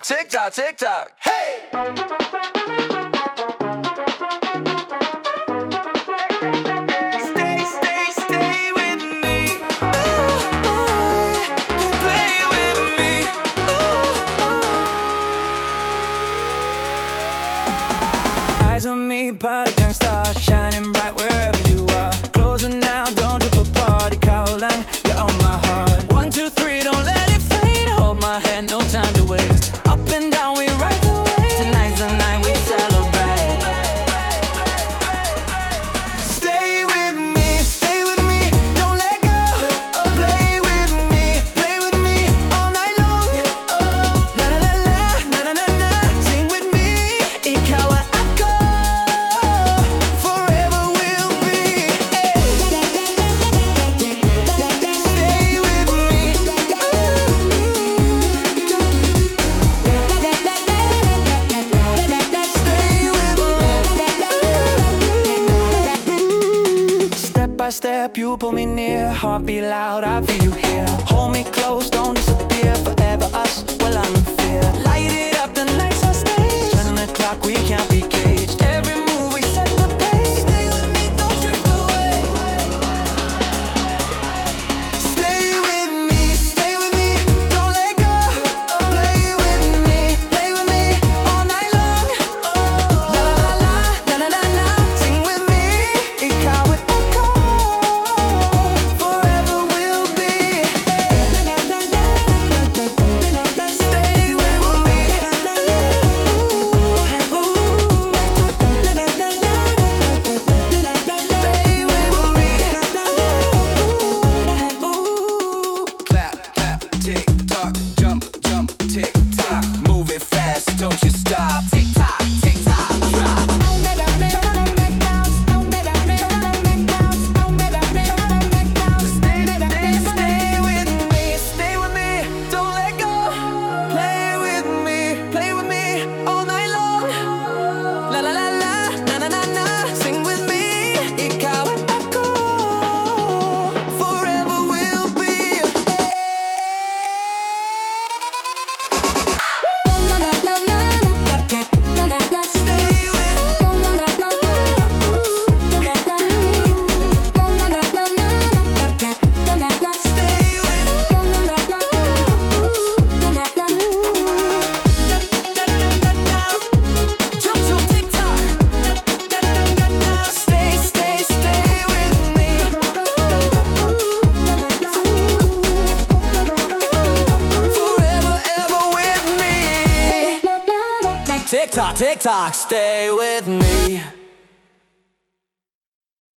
tick tock, tick tock. Hey! Stay with me. Play with me. Eyes on me, party can't start shining bright wherever you are. Closing now, don't trip apart. Ikaw lang, you're on my heart. 1, 2, 3, don't let it fade. Hold my hand, no time to waste. Up and down, we ride the wave. Tonight's the night we celebrate. Stay with me, don't let go. Play with me all night long. La la la la, na na na na. Sing with me, ikaw at ako. Forever we'll be. Stay with me. Step by step, you pull me near. Heartbeat loud, I feel you here. Hold me close, don't disappear. Forever us, well I'm in fear. Light it up, the nights are staged. Turn the clock, we can't be caged. Every move we set the pace. Stay with me, don't drift away. Stay with me, don't let go. Play with me all night long. La la la la, na na na na. Sing with me, ikaw at ako. Forever we'll be. Stay with me. Clap, clap, tick tock, jump, jump, tick tock. Move it fast, don't you stop. Tick tock, drop. Stay with me, don't let go. Play with me all night long. La la la la, na na na na. Sing with me, ikaw at ako. Forever we'll be. Stay with jump to tick tock. Stay with me. Forever ever with me. Tick tock, stay with me.